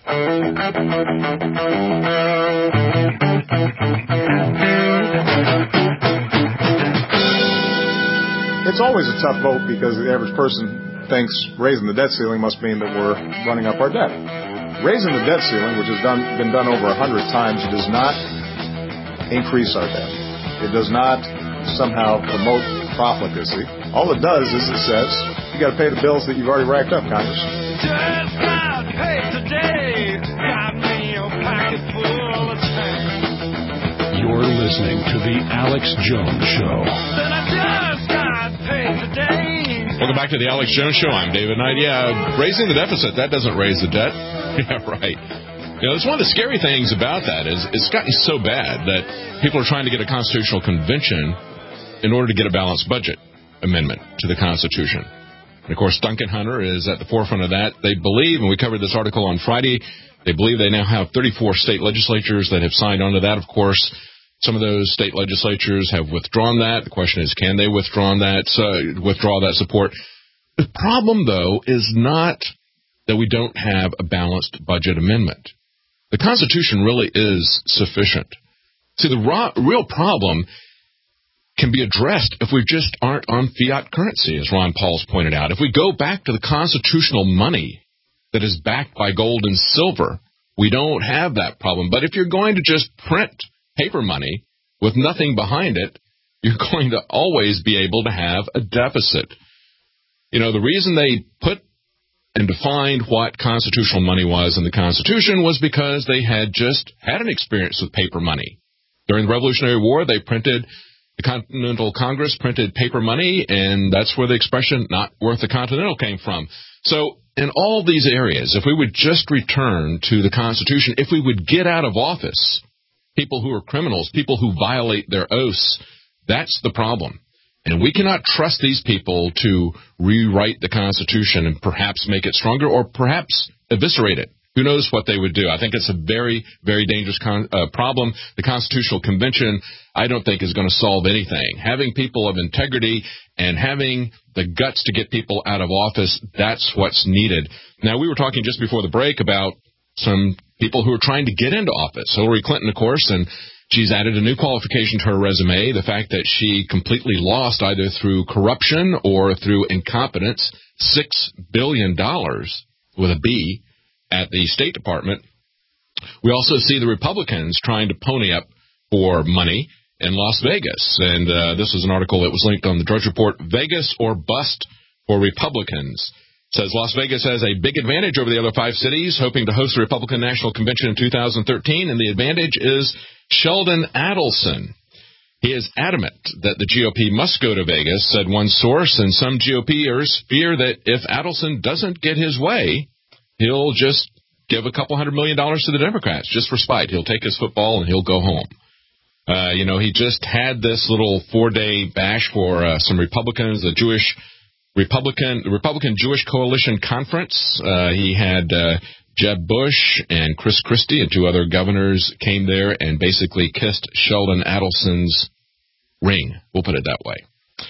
It's always a tough vote because the average person thinks raising the debt ceiling must mean that we're running up our debt. Raising the debt ceiling, which has been done over 100 times, does not increase our debt. It does not somehow promote profligacy. All it does is it says you got to pay the bills that you've already racked up, Congress.
Just got paid today. Got me a pocket full of change.
You're listening to the Alex Jones Show.
Then I just got paid today.
Welcome back to the Alex Jones Show. I'm David Knight. Yeah, raising the deficit, that doesn't raise the debt. Yeah, right. You know, it's one of the scary things about that is it's gotten so bad that people are trying to get a constitutional convention in order to get a balanced budget amendment to the Constitution. And, of course, Duncan Hunter is at the forefront of that. They believe, and we covered this article on Friday, they believe they now have 34 state legislatures that have signed on to that. Of course, some of those state legislatures have withdrawn that. The question is, can they withdraw that support? The problem, though, is not that we don't have a balanced budget amendment. The Constitution really is sufficient. See, the real problem can be addressed if we just aren't on fiat currency, as Ron Paul's pointed out. If we go back to the constitutional money that is backed by gold and silver, we don't have that problem. But if you're going to just print paper money with nothing behind it, you're going to always be able to have a deficit. You know, the reason they put and defined what constitutional money was in the Constitution was because they had just had an experience with paper money. During the Revolutionary War, the Continental Congress printed paper money, and that's where the expression "not worth the Continental" came from. So in all these areas, if we would just return to the Constitution, if we would get out of office people who are criminals, people who violate their oaths, that's the problem. And we cannot trust these people to rewrite the Constitution and perhaps make it stronger or perhaps eviscerate it. Who knows what they would do? I think it's a very, very dangerous problem. The Constitutional Convention, I don't think, is going to solve anything. Having people of integrity and having the guts to get people out of office, that's what's needed. Now, we were talking just before the break about some people who are trying to get into office. Hillary Clinton, of course, and she's added a new qualification to her resume, the fact that she completely lost either through corruption or through incompetence $6 billion with a B at the State Department. We also see the Republicans trying to pony up for money in Las Vegas. And this is an article that was linked on the Drudge Report, Vegas or Bust for Republicans. It says Las Vegas has a big advantage over the other 5 cities, hoping to host the Republican National Convention in 2013, and the advantage is Sheldon Adelson. He is adamant that the GOP must go to Vegas, said one source, and some GOPers fear that if Adelson doesn't get his way, he'll just give a couple $100 million to the Democrats just for spite. He'll take his football and he'll go home. He just had this little 4-day bash for some Republicans, the Republican Jewish Coalition Conference. He had Jeb Bush and Chris Christie and 2 other governors came there and basically kissed Sheldon Adelson's ring. We'll put it that way.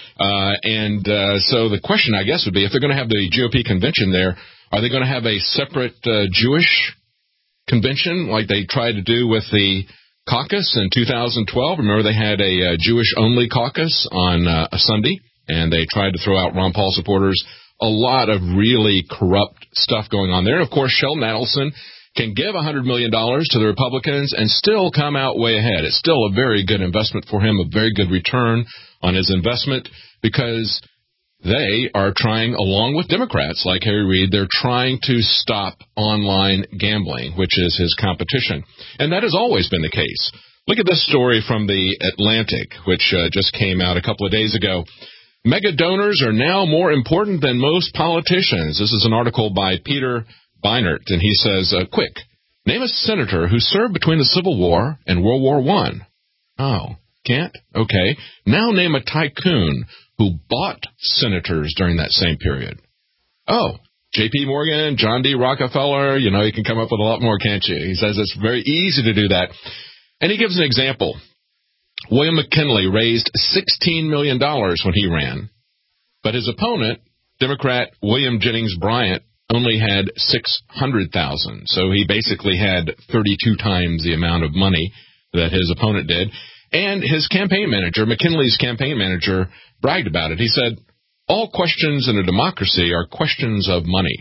So the question, I guess, would be if they're going to have the GOP convention there, are they going to have a separate Jewish convention like they tried to do with the caucus in 2012? Remember, they had a Jewish-only caucus on a Sunday, and they tried to throw out Ron Paul supporters. A lot of really corrupt stuff going on there. Of course, Sheldon Adelson can give $100 million to the Republicans and still come out way ahead. It's still a very good investment for him, a very good return on his investment, because they are trying, along with Democrats like Harry Reid, they're trying to stop online gambling, which is his competition. And that has always been the case. Look at this story from the Atlantic, which just came out a couple of days ago. Mega donors are now more important than most politicians. This is an article by Peter Beinart, and he says, quick, name a senator who served between the Civil War and World War I. Oh, can't? Okay. Now name a tycoon who bought senators during that same period. Oh, J.P. Morgan, John D. Rockefeller, you can come up with a lot more, can't you? He says it's very easy to do that. And he gives an example. William McKinley raised $16 million when he ran, but his opponent, Democrat William Jennings Bryant, only had $600,000. So he basically had 32 times the amount of money that his opponent did. And his campaign manager, McKinley's campaign manager, bragged about it. He said, all questions in a democracy are questions of money.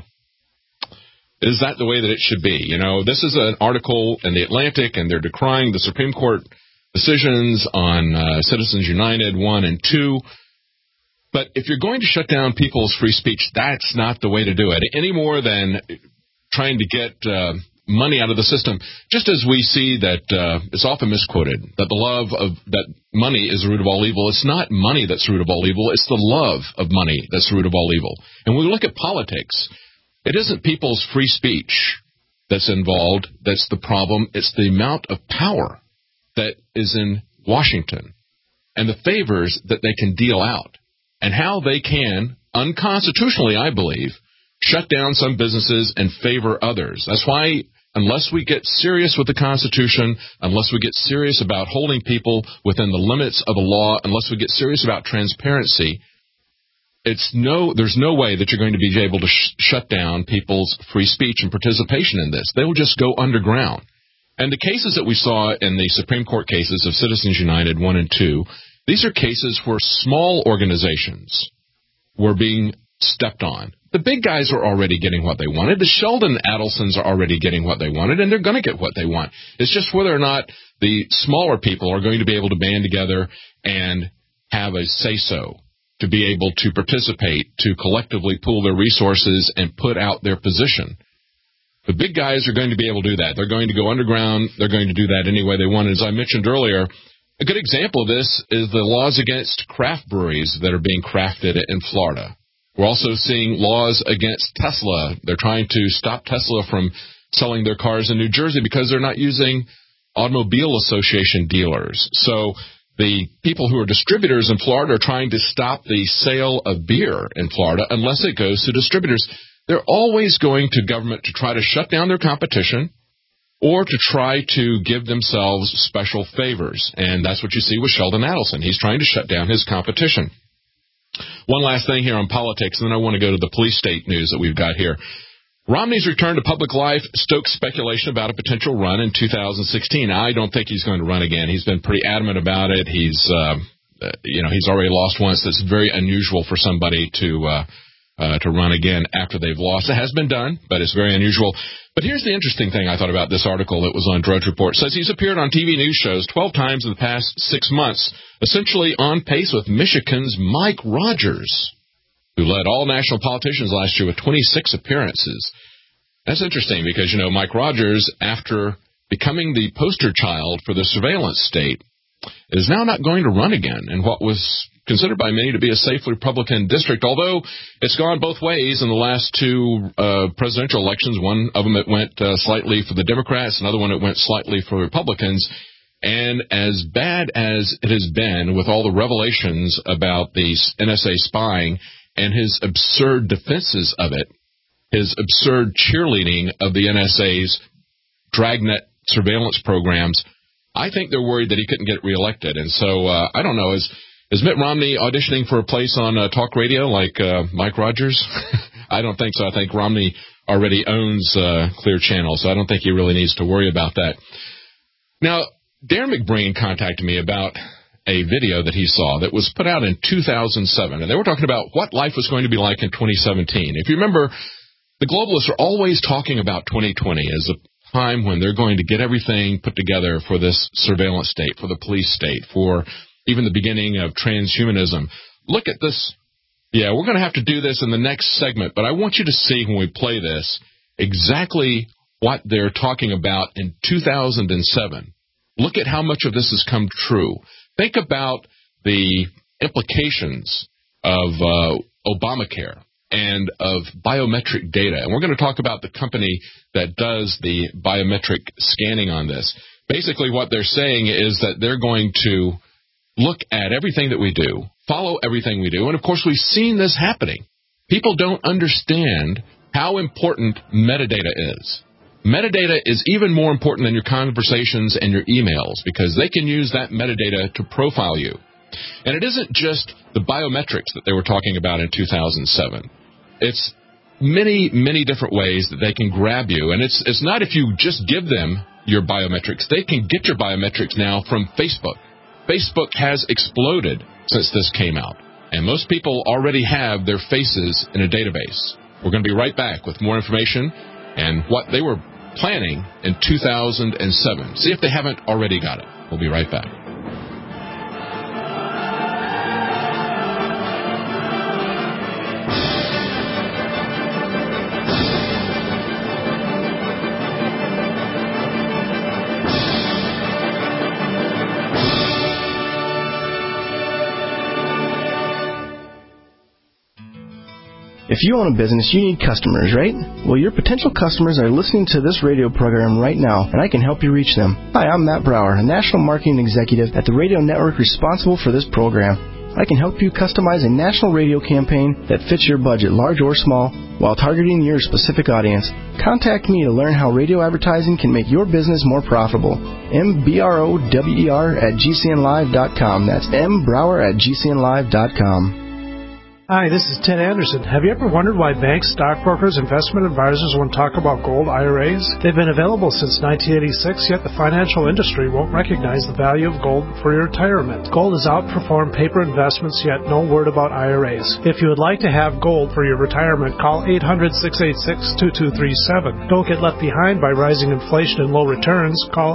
Is that the way that it should be? This is an article in the Atlantic, and they're decrying the Supreme Court decisions on Citizens United 1 and 2. But if you're going to shut down people's free speech, that's not the way to do it, any more than trying to get money out of the system. Just as we see that it's often misquoted, that the love of that money is the root of all evil. It's not money that's the root of all evil. It's the love of money that's the root of all evil. And when we look at politics, it isn't people's free speech that's involved that's the problem. It's the amount of power that is in Washington and the favors that they can deal out and how they can, unconstitutionally, I believe, shut down some businesses and favor others. That's why, unless we get serious with the Constitution, unless we get serious about holding people within the limits of the law, unless we get serious about transparency, there's no way that you're going to be able to shut down people's free speech and participation in this. They will just go underground. And the cases that we saw in the Supreme Court cases of Citizens United 1 and 2, these are cases where small organizations were being stepped on. The big guys are already getting what they wanted. The Sheldon Adelsons are already getting what they wanted, and they're going to get what they want. It's just whether or not the smaller people are going to be able to band together and have a say-so, to be able to participate, to collectively pool their resources and put out their position. The big guys are going to be able to do that. They're going to go underground. They're going to do that any way they want. As I mentioned earlier, a good example of this is the laws against craft breweries that are being crafted in Florida. We're also seeing laws against Tesla. They're trying to stop Tesla from selling their cars in New Jersey because they're not using Automobile Association dealers. So the people who are distributors in Florida are trying to stop the sale of beer in Florida unless it goes to distributors. they're always going to government to try to shut down their competition or to try to give themselves special favors. And that's what you see with Sheldon Adelson. He's trying to shut down his competition. One last thing here on politics, and then I want to go to the police state news that we've got here. Romney's return to public life stokes speculation about a potential run in 2016. I don't think he's going to run again. He's been pretty adamant about it. He's already lost once. That's very unusual for somebody to run again after they've lost. It has been done, but it's very unusual. But here's the interesting thing I thought about this article that was on Drudge Report. It says he's appeared on TV news shows 12 times in the past 6 months, essentially on pace with Michigan's Mike Rogers, who led all national politicians last year with 26 appearances. That's interesting because, Mike Rogers, after becoming the poster child for the surveillance state, is now not going to run again in what was considered by many to be a safe Republican district, although it's gone both ways in the last two presidential elections. One of them it went slightly for the Democrats, another one it went slightly for Republicans. And as bad as it has been with all the revelations about the NSA spying and his absurd defenses of it, his absurd cheerleading of the NSA's dragnet surveillance programs, I think they're worried that he couldn't get reelected. And so, I don't know, is Mitt Romney auditioning for a place on talk radio like Mike Rogers? I don't think so. I think Romney already owns Clear Channel, so I don't think he really needs to worry about that. Now, Darren McBreen contacted me about a video that he saw that was put out in 2007, and they were talking about what life was going to be like in 2017. If you remember, the globalists are always talking about 2020 as a time when they're going to get everything put together for this surveillance state, for the police state, for even the beginning of transhumanism. Look at this. Yeah, we're going to have to do this in the next segment, but I want you to see when we play this exactly what they're talking about in 2007. Look at how much of this has come true. Think about the implications of Obamacare and of biometric data. And we're going to talk about the company that does the biometric scanning on this. Basically, what they're saying is that they're going to look at everything that we do, follow everything we do. And, of course, we've seen this happening. People don't understand how important metadata is. Metadata is even more important than your conversations and your emails because they can use that metadata to profile you. And it isn't just the biometrics that they were talking about in 2007. It's many, many different ways that they can grab you. And it's not if you just give them your biometrics. They can get your biometrics now from Facebook. Facebook has exploded since this came out. And most people already have their faces in a database. We're going to be right back with more information and what they were planning in 2007. See if they haven't already got it. We'll be right back.
If you own a business, you need customers, right? Well, your potential customers are listening to this radio program right now, and I can help you reach them. Hi, I'm Matt Brower, a national marketing executive at the radio network responsible for this program. I can help you customize a national radio campaign that fits your budget, large or small, while targeting your specific audience. Contact me to learn how radio advertising can make your business more profitable. mbrower@gcnlive.com. That's mbrower@gcnlive.com.
Hi, this is Ted Anderson. Have you ever wondered why banks, stockbrokers, investment advisors won't talk about gold IRAs? They've been available since 1986, yet the financial industry won't recognize the value of gold for your retirement. Gold has outperformed paper investments, yet no word about IRAs. If you would like to have gold for your retirement, call 800-686-2237. Don't get left behind by rising inflation and low returns. Call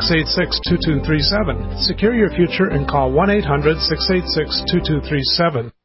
800-686-2237. Secure your future and call 1-800-686-2237.